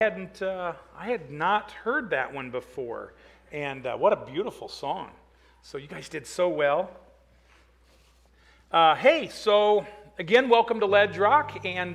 I had not heard that one before, and what a beautiful song. So you guys did so well. Hey, so again, welcome to Ledge Rock, and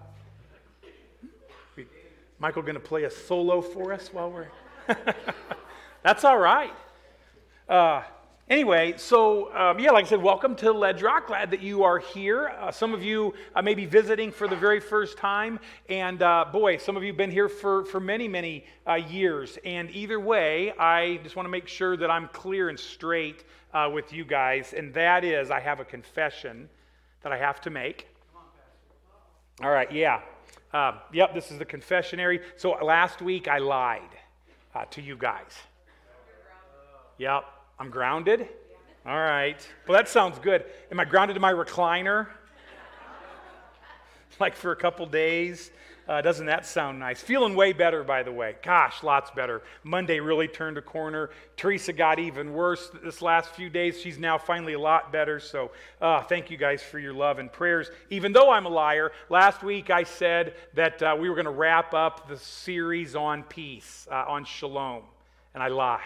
Michael going to play a solo for us while we're... That's all right. Anyway, so like I said, welcome to Ledge Rock. Glad that you are here. Some of you may be visiting for the very first time, and some of you have been here for many, many years. And either way, I just want to make sure that I'm clear and straight with you guys, and that is I have a confession that I have to make. All right, yeah. This is the confessionary. So last week I lied to you guys. Yep. I'm grounded? All right. Well, that sounds good. Am I grounded in my recliner? Like for a couple days? Doesn't that sound nice? Feeling way better, by the way. Gosh, lots better. Monday really turned a corner. Teresa got even worse this last few days. She's now finally a lot better. So thank you guys for your love and prayers. Even though I'm a liar, last week I said that we were going to wrap up the series on peace, on shalom. And I lied.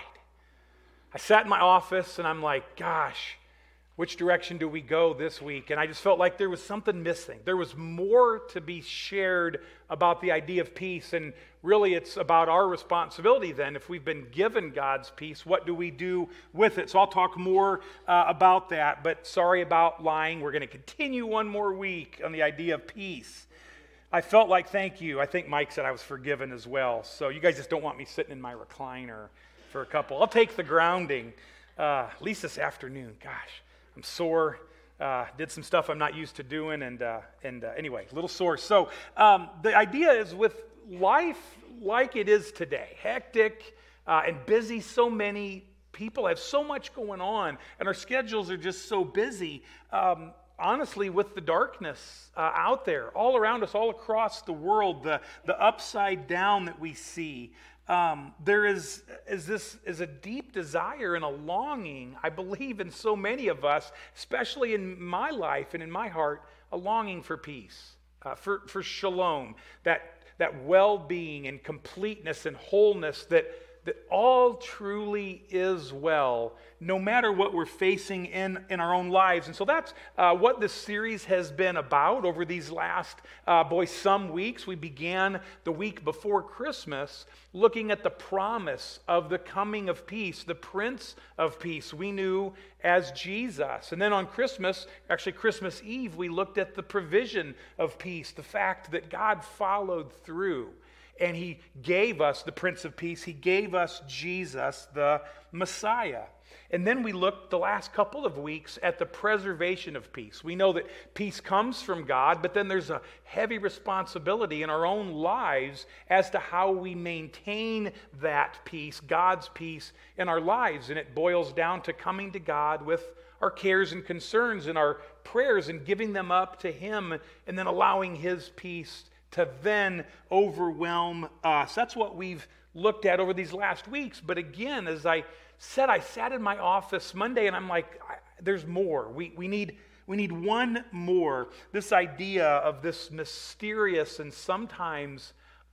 I sat in my office and I'm like, gosh, which direction do we go this week? And I just felt like there was something missing. There was more to be shared about the idea of peace. And really it's about our responsibility then. If we've been given God's peace, what do we do with it? So I'll talk more about that. But sorry about lying. We're going to continue one more week on the idea of peace. I felt like, thank you. I think Mike said I was forgiven as well. So you guys just don't want me sitting in my recliner for a couple. I'll take the grounding, at least this afternoon. Gosh, I'm sore. Did some stuff I'm not used to doing, and anyway, a little sore. So the idea is with life like it is today, hectic and busy. So many people have so much going on, and our schedules are just so busy. Honestly, with the darkness out there, all around us, all across the world, the upside down that we see. There is a deep desire and a longing, I believe in so many of us, especially in my life and in my heart, a longing for peace, for shalom, that well-being and completeness and wholeness that all truly is well, no matter what we're facing in our own lives. And so that's what this series has been about over these last, some weeks. We began the week before Christmas looking at the promise of the coming of peace, the Prince of Peace we knew as Jesus. And then on Christmas Eve, we looked at the provision of peace, the fact that God followed through. And he gave us the Prince of Peace. He gave us Jesus, the Messiah. And then we looked the last couple of weeks at the preservation of peace. We know that peace comes from God, but then there's a heavy responsibility in our own lives as to how we maintain that peace, God's peace in our lives. And it boils down to coming to God with our cares and concerns and our prayers and giving them up to Him and then allowing His peace to then overwhelm us. That's what we've looked at over these last weeks. But again, as I said, I sat in my office Monday and I'm like, there's more. We need one more. This idea of this mysterious and sometimes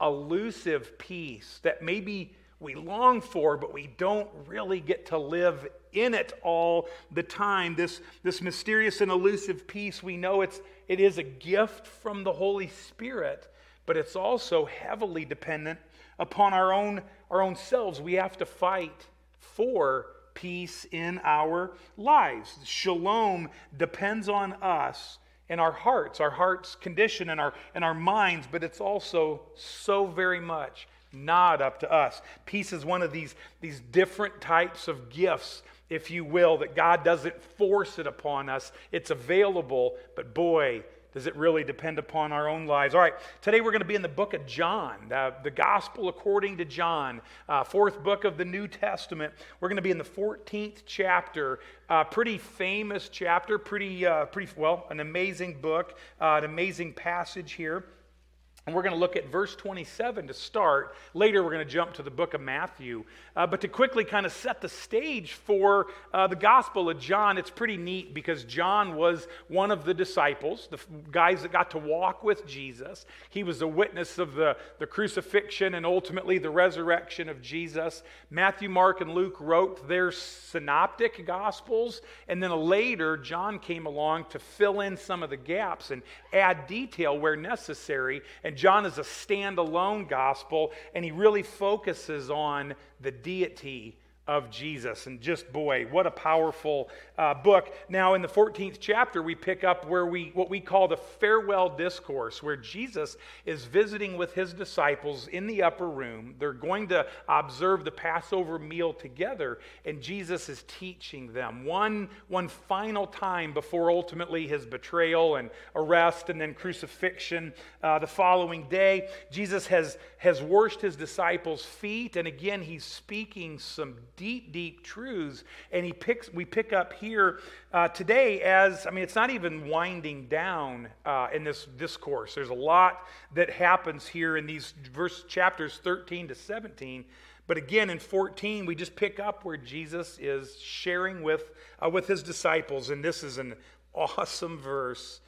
elusive peace that maybe we long for, but we don't really get to live in it all the time. This mysterious and elusive peace, we know it is a gift from the Holy Spirit, but it's also heavily dependent upon our own selves. We have to fight for peace in our lives. Shalom depends on us and our heart's condition and our minds, but it's also so very much not up to us. Peace is one of these different types of gifts, if you will, that God doesn't force it upon us. It's available, but boy, does it really depend upon our own lives. All right, today we're going to be in the book of John, the Gospel according to John, fourth book of the New Testament. We're going to be in the 14th chapter, pretty famous chapter, an amazing book, an amazing passage here. And we're going to look at verse 27 to start. Later, we're going to jump to the book of Matthew. But to quickly kind of set the stage for the Gospel of John, it's pretty neat because John was one of the disciples, the guys that got to walk with Jesus. He was a witness of the crucifixion and ultimately the resurrection of Jesus. Matthew, Mark, and Luke wrote their synoptic Gospels. And then later, John came along to fill in some of the gaps and add detail where necessary. And John is a standalone gospel, and he really focuses on the deity of Jesus. And just, boy, what a powerful book. Now, in the 14th chapter, we pick up what we call the farewell discourse, where Jesus is visiting with his disciples in the upper room. They're going to observe the Passover meal together, and Jesus is teaching them one final time before ultimately his betrayal and arrest and then crucifixion the following day. Jesus has washed his disciples' feet, and again, he's speaking some deep truths, and we pick up here today as, it's not even winding down in this discourse. There's a lot that happens here in these chapters 13 to 17, but again in 14 we just pick up where Jesus is sharing with his disciples, and this is an awesome verse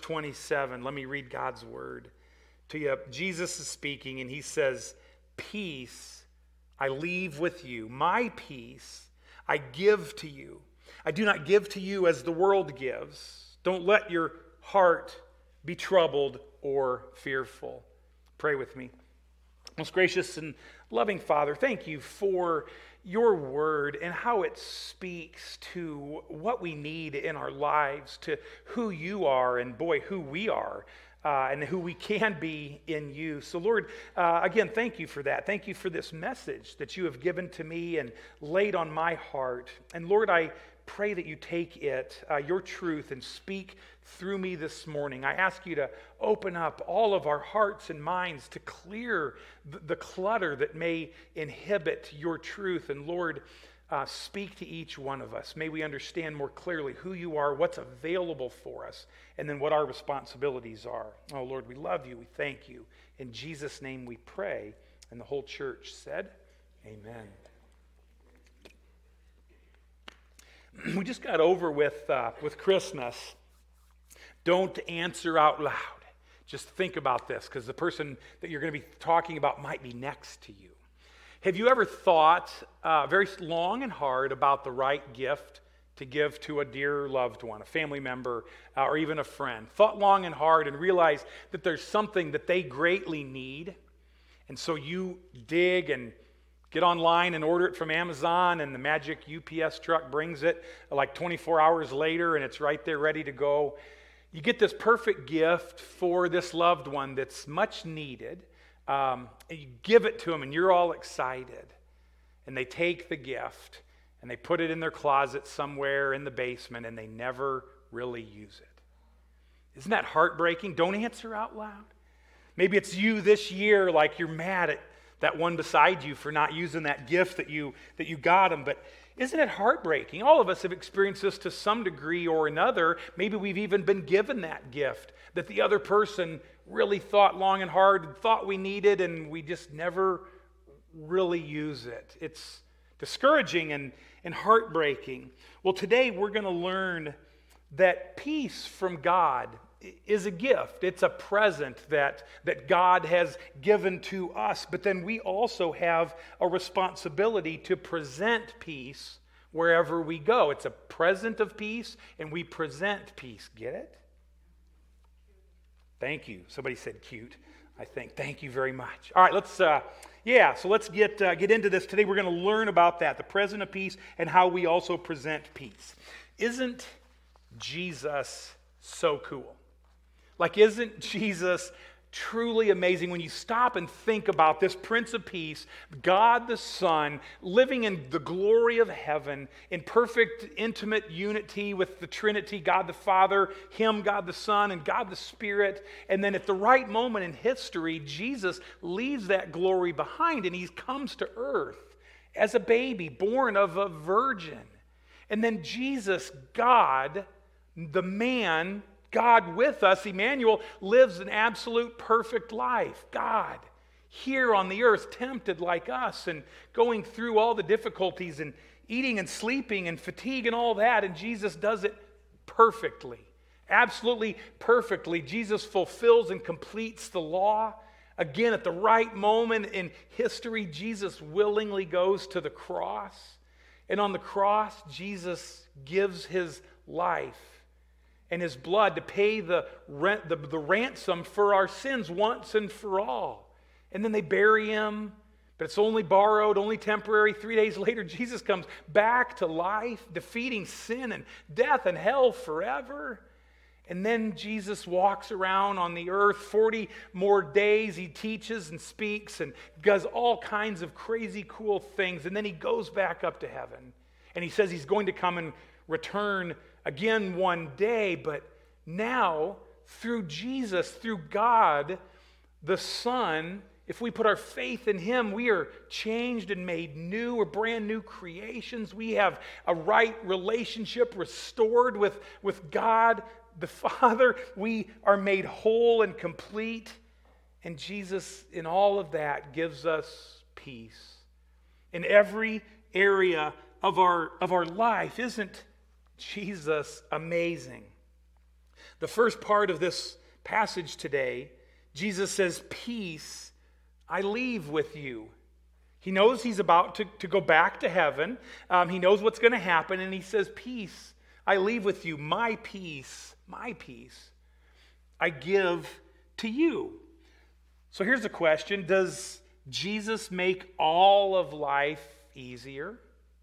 27. Let me read God's word to you. Jesus is speaking, and he says, "Peace I leave with you. My peace I give to you. I do not give to you as the world gives. Don't let your heart be troubled or fearful." Pray with me. Most gracious and loving Father, thank you for your word and how it speaks to what we need in our lives, to who you are, and boy, who we are. And who we can be in you. So Lord, again, thank you for that. Thank you for this message that you have given to me and laid on my heart. And Lord, I pray that you take it, your truth, and speak through me this morning. I ask you to open up all of our hearts and minds to clear the clutter that may inhibit your truth. And Lord, speak to each one of us. May we understand more clearly who you are, what's available for us, and then what our responsibilities are. Oh, Lord, we love you. We thank you. In Jesus' name we pray. And the whole church said, amen. We just got over with Christmas. Don't answer out loud. Just think about this, because the person that you're going to be talking about might be next to you. Have you ever thought very long and hard about the right gift to give to a dear loved one, a family member, or even a friend? Thought long and hard and realized that there's something that they greatly need, and so you dig and get online and order it from Amazon, and the magic UPS truck brings it like 24 hours later, and it's right there ready to go. You get this perfect gift for this loved one that's much needed. And you give it to them, and you're all excited. And they take the gift, and they put it in their closet somewhere in the basement, and they never really use it. Isn't that heartbreaking? Don't answer out loud. Maybe it's you this year, like you're mad at that one beside you for not using that gift that you got them. But isn't it heartbreaking? All of us have experienced this to some degree or another. Maybe we've even been given that gift that the other person really thought long and hard, thought we needed, and we just never really use it. It's discouraging and heartbreaking. Well, today we're going to learn that peace from God is a gift. It's a present that God has given to us. But then we also have a responsibility to present peace wherever we go. It's a present of peace, and we present peace. Get it? Thank you. Somebody said cute, I think. Thank you very much. All right, so let's get into this. Today we're going to learn about that, the present of peace, and how we also present peace. Isn't Jesus so cool? Like, isn't Jesus truly amazing when you stop and think about this Prince of Peace, God the Son, living in the glory of heaven, in perfect, intimate unity with the Trinity, God the Father, Him, God the Son, and God the Spirit. And then at the right moment in history, Jesus leaves that glory behind, and He comes to earth as a baby, born of a virgin. And then Jesus, God, the man, God with us, Emmanuel, lives an absolute perfect life. God, here on the earth, tempted like us and going through all the difficulties and eating and sleeping and fatigue and all that, and Jesus does it perfectly, absolutely perfectly. Jesus fulfills and completes the law. Again, at the right moment in history, Jesus willingly goes to the cross. And on the cross, Jesus gives his life and his blood to pay the ransom for our sins once and for all. And then they bury him, but it's only borrowed, only temporary. 3 days later, Jesus comes back to life, defeating sin and death and hell forever. And then Jesus walks around on the earth 40 more days. He teaches and speaks and does all kinds of crazy cool things. And then he goes back up to heaven. And he says he's going to come and return again one day. But now, through Jesus, through God, the Son, if we put our faith in him, we are changed and made new. We're brand new creations. We have a right relationship restored with God the Father. We are made whole and complete. And Jesus, in all of that, gives us peace. In every area of our life. Isn't Jesus amazing? The first part of this passage today, Jesus says, "Peace I leave with you." He knows he's about to go back to heaven. He knows what's going to happen, and he says, "Peace I leave with you. My peace I give to you." So here's the question. Does Jesus make all of life easier?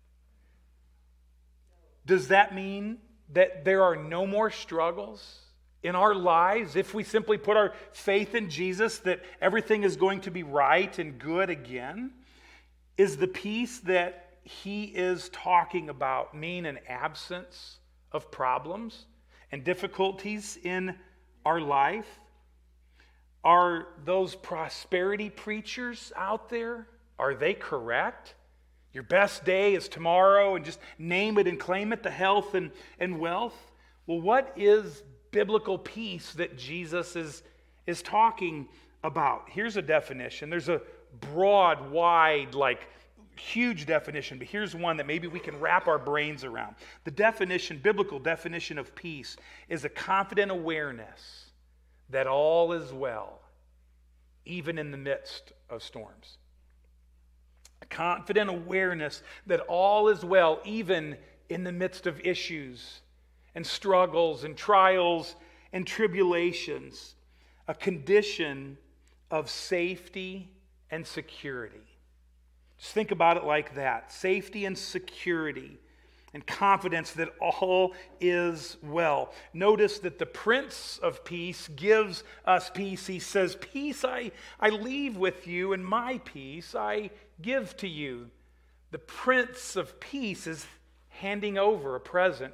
Does that mean that there are no more struggles in our lives if we simply put our faith in Jesus, that everything is going to be right and good again? Is the peace that he is talking about mean an absence of problems and difficulties in our life? Are those prosperity preachers out there, are they correct? Your best day is tomorrow, and just name it and claim it, the health and wealth. Well, what is biblical peace that Jesus is talking about? Here's a definition. There's a broad, wide, huge definition, but here's one that maybe we can wrap our brains around. The definition, biblical definition of peace, is a confident awareness that all is well, even in the midst of storms. A confident awareness that all is well, even in the midst of issues and struggles and trials and tribulations. A condition of safety and security. Just think about it like that. Safety and security and confidence that all is well. Notice that the Prince of Peace gives us peace. He says, "Peace I leave with you, and my peace I give to you." The Prince of Peace is handing over a present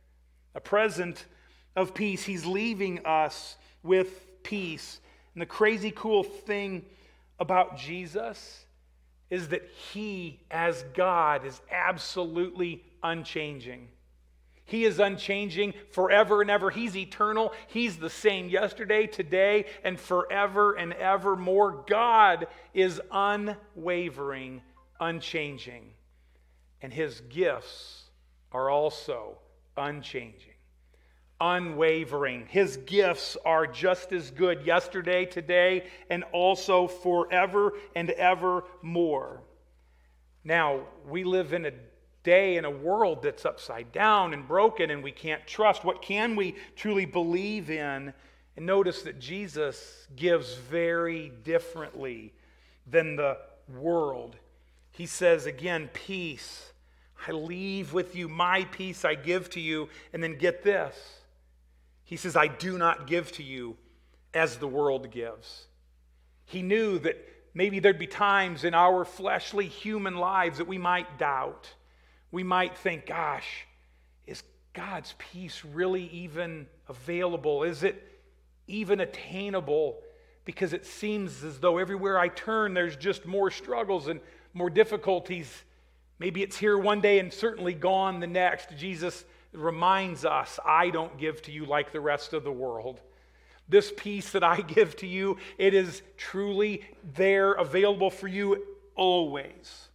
of peace. He's leaving us with peace. And the crazy cool thing about Jesus is that he, as God, is absolutely unchanging. He is unchanging forever and ever. He's eternal. He's the same yesterday, today, and forever and evermore. God is unwavering, unchanging. And his gifts are also unchanging, unwavering. His gifts are just as good yesterday, today, and also forever and ever more. Now, we live in a day in a world that's upside down and broken, and we can't trust. What can we truly believe in? And notice that Jesus gives very differently than the world. He says again, "Peace I leave with you, my peace I give to you." And then get this. He says, "I do not give to you as the world gives." He knew that maybe there'd be times in our fleshly human lives that we might doubt. We might think, gosh, is God's peace really even available? Is it even attainable? Because it seems as though everywhere I turn, there's just more struggles and more difficulties. Maybe it's here one day and certainly gone the next. Jesus reminds us, I don't give to you like the rest of the world. This peace that I give to you, it is truly there, available for you always.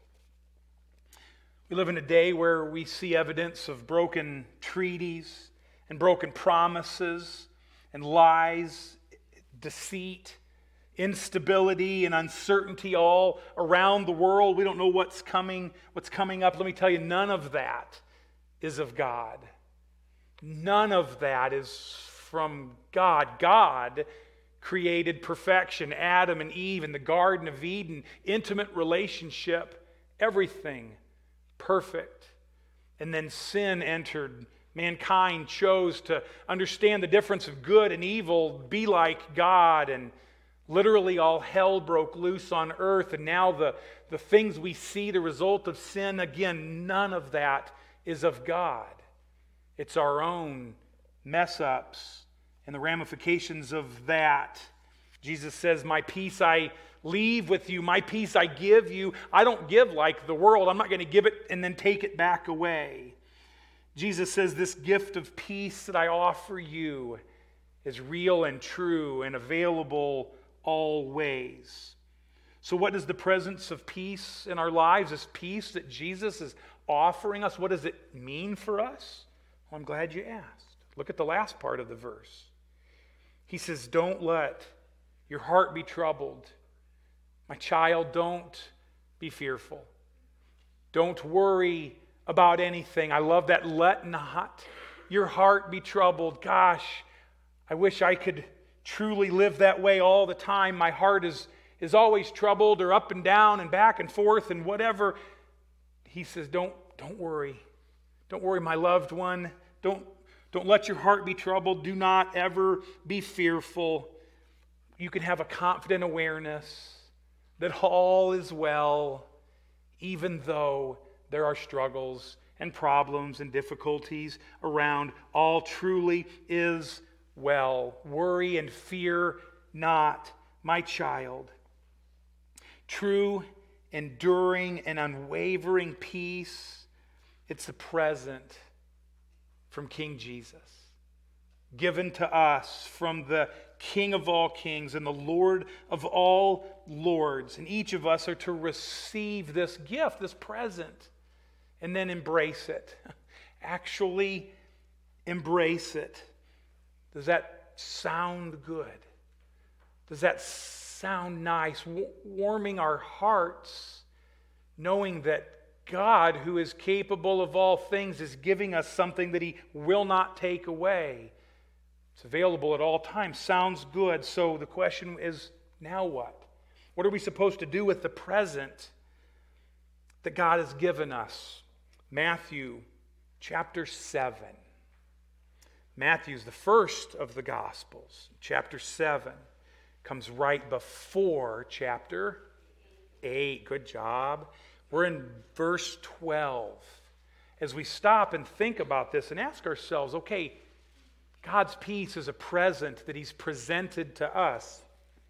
We live in a day where we see evidence of broken treaties and broken promises and lies, deceit, instability and uncertainty all around the world. We don't know what's coming up. Let me tell you, none of that is of God. None of that is from God. God created perfection. Adam and Eve in the Garden of Eden, intimate relationship, everything perfect. And then sin entered. Mankind chose to understand the difference of good and evil, be like God, and literally all hell broke loose on earth. And now the things we see, the result of sin, again, none of that is of God. It's our own mess-ups and the ramifications of that. Jesus says, my peace I leave with you, my peace I give you. I don't give like the world. I'm not going to give it and then take it back away. Jesus says, this gift of peace that I offer you is real and true and available always. So what is the presence of peace in our lives, this peace that Jesus is offering us? What does it mean for us? Well, I'm glad you asked. Look at the last part of the verse. He says, don't let your heart be troubled. My child, don't be fearful. Don't worry about anything. I love that. Let not your heart be troubled. Gosh, I wish I could truly live that way all the time. My heart is always troubled or up and down and back and forth and whatever. He says, don't worry. Don't worry, my loved one. Don't let your heart be troubled. Do not ever be fearful. You can have a confident awareness that all is well, even though there are struggles and problems and difficulties around. All truly is well. Worry and fear not, my child. True, enduring, and unwavering peace, it's the present from King Jesus, given to us from the King of all kings and the Lord of all lords. And each of us are to receive this gift, this present, and then embrace it. Actually embrace it. Does that sound good? Does that sound nice? Warming our hearts, knowing that God, who is capable of all things, is giving us something that He will not take away. It's available at all times. Sounds good. So the question is, now what? What are we supposed to do with the present that God has given us? Matthew chapter 7. Matthew's the first of the Gospels. Chapter 7 comes right before chapter 8. Good job. We're in verse 12. As we stop and think about this and ask ourselves, okay, God's peace is a present that He's presented to us.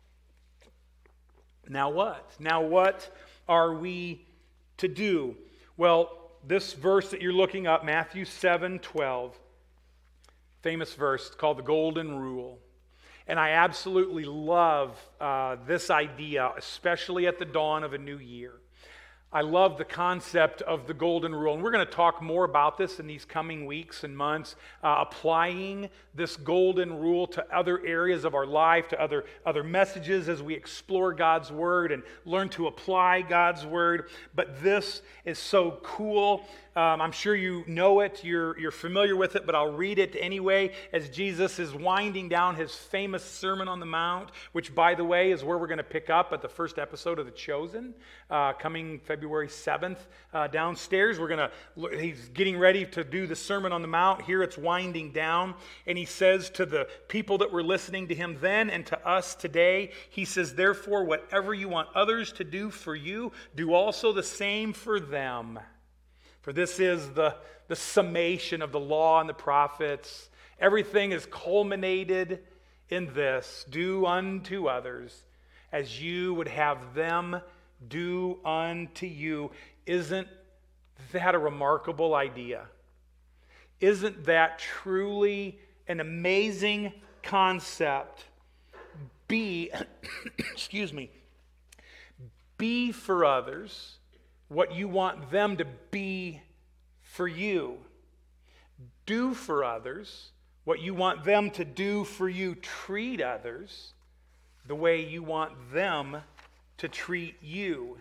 Now what? Now what are we to do? Well, this verse that you're looking up, Matthew 7:12, famous verse, it's called the Golden Rule. And I absolutely love this idea, especially at the dawn of a new year. I love the concept of the Golden Rule. And we're going to talk more about this in these coming weeks and months, applying this Golden Rule to other areas of our life, to other messages as we explore God's Word and learn to apply God's Word. But this is so cool. I'm sure you know it, you're familiar with it, but I'll read it anyway as Jesus is winding down His famous Sermon on the Mount, which, by the way, is where we're going to pick up at the first episode of The Chosen, coming February 7th downstairs. He's getting ready to do the Sermon on the Mount. Here it's winding down, and He says to the people that were listening to Him then and to us today, He says, therefore, whatever you want others to do for you, do also the same for them. For this is the summation of the law and the prophets. Everything is culminated in this: do unto others as you would have them do unto you. Isn't that a remarkable idea? Isn't that truly an amazing concept? Be, excuse me, be for others what you want them to be for you. Do for others what you want them to do for you. Treat others the way you want them to treat you.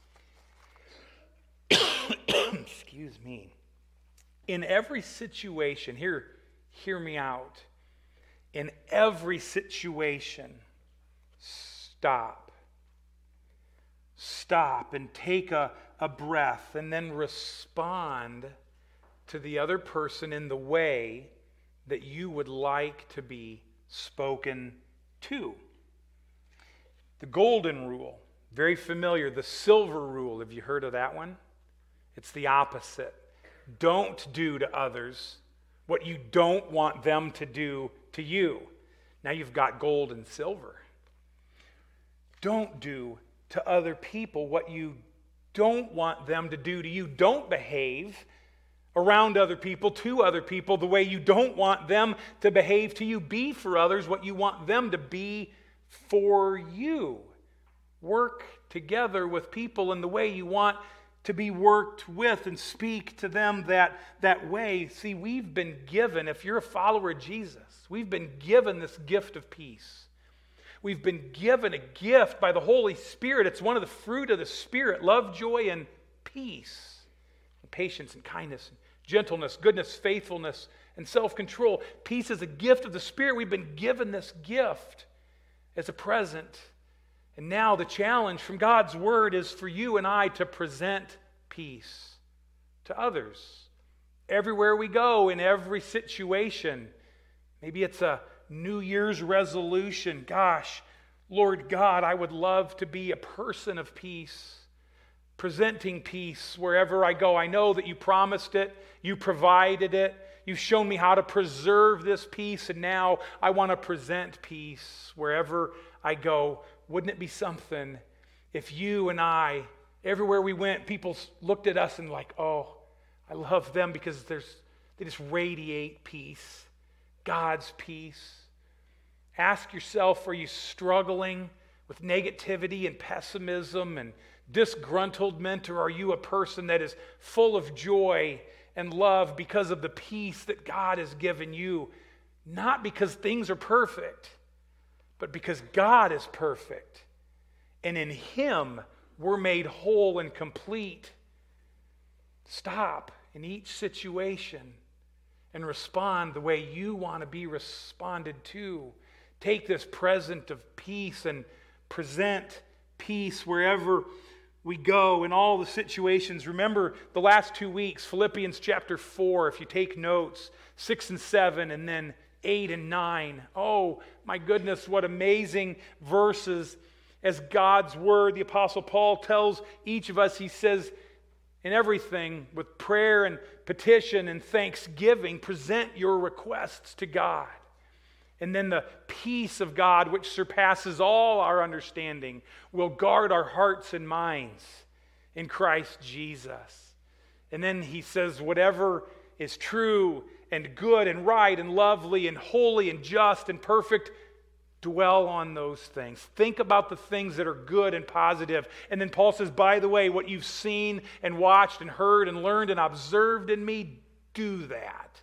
Excuse me. In every situation, hear me out. In every situation, stop. Stop and take a breath and then respond to the other person in the way that you would like to be spoken to. The golden rule, very familiar. The silver rule, have you heard of that one? It's the opposite. Don't do to others what you don't want them to do to you. Now you've got gold and silver. Don't do to other people what you don't want them to do to you. Don't behave around other people, to other people, the way you don't want them to behave to you. Be for others what you want them to be for you. Work together with people in the way you want to be worked with, and speak to them that way. See, we've been given, if you're a follower of Jesus, we've been given this gift of peace. We've been given a gift by the Holy Spirit. It's one of the fruit of the Spirit: love, joy, and peace, and patience, and kindness, and gentleness, goodness, faithfulness, and self-control. Peace is a gift of the Spirit. We've been given this gift as a present. And now the challenge from God's Word is for you and I to present peace to others. Everywhere we go, in every situation. Maybe it's a New Year's resolution. Gosh, Lord God, I would love to be a person of peace, presenting peace wherever I go. I know that you promised it, you provided it, you've shown me how to preserve this peace, and now I want to present peace wherever I go. Wouldn't it be something if you and I, everywhere we went, people looked at us and like, oh, I love them because they just radiate peace, God's peace. Ask yourself, are you struggling with negativity and pessimism and disgruntlement, or are you a person that is full of joy and love because of the peace that God has given you? Not because things are perfect, but because God is perfect. And in Him, we're made whole and complete. Stop in each situation and respond the way you want to be responded to. Take this present of peace and present peace wherever we go in all the situations. Remember the last 2 weeks, Philippians chapter 4, if you take notes, 6 and 7, and then 8 and 9. Oh, my goodness, what amazing verses. As God's Word, the Apostle Paul tells each of us, he says, in everything, with prayer and petition and thanksgiving, present your requests to God. And then the peace of God, which surpasses all our understanding, will guard our hearts and minds in Christ Jesus. And then he says, whatever is true and good and right and lovely and holy and just and perfect, dwell on those things. Think about the things that are good and positive. And then Paul says, by the way, what you've seen and watched and heard and learned and observed in me, do that.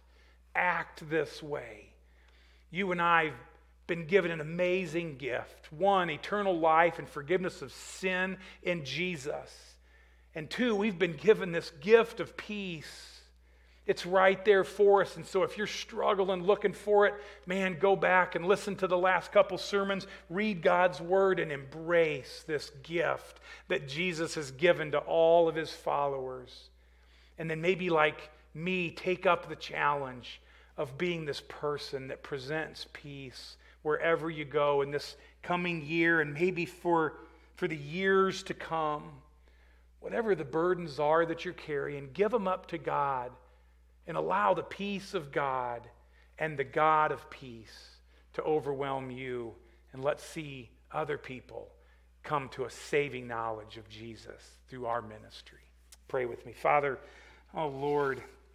Act this way. You and I have been given an amazing gift. 1, eternal life and forgiveness of sin in Jesus. And 2, we've been given this gift of peace. It's right there for us. And so if you're struggling, looking for it, man, go back and listen to the last couple sermons. Read God's Word and embrace this gift that Jesus has given to all of His followers. And then maybe like me, take up the challenge of being this person that presents peace wherever you go in this coming year, and maybe for the years to come. Whatever the burdens are that you're carrying, give them up to God. And allow the peace of God and the God of peace to overwhelm you. And let's see other people come to a saving knowledge of Jesus through our ministry. Pray with me. Father, oh Lord,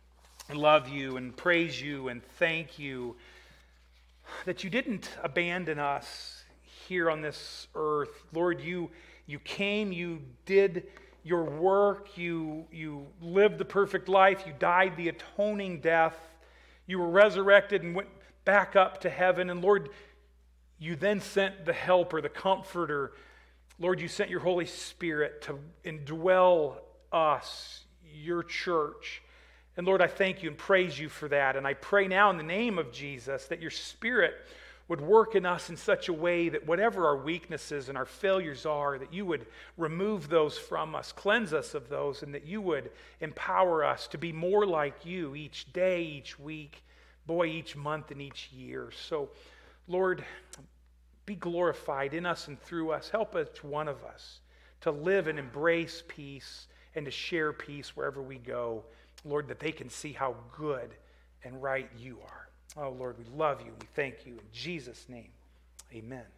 love you and praise you and thank you that you didn't abandon us here on this earth. Lord, you came, you did your work, you lived the perfect life, you died the atoning death, you were resurrected and went back up to heaven. And Lord, you then sent the helper, the comforter. Lord, you sent your Holy Spirit to indwell us, your church. And Lord, I thank you and praise you for that. And I pray now in the name of Jesus that your Spirit would work in us in such a way that whatever our weaknesses and our failures are, that you would remove those from us, cleanse us of those, and that you would empower us to be more like you each day, each week, each month and each year. So, Lord, be glorified in us and through us. Help each one of us to live and embrace peace and to share peace wherever we go. Lord, that they can see how good and right you are. Oh, Lord, we love you. We thank you. In Jesus' name, amen.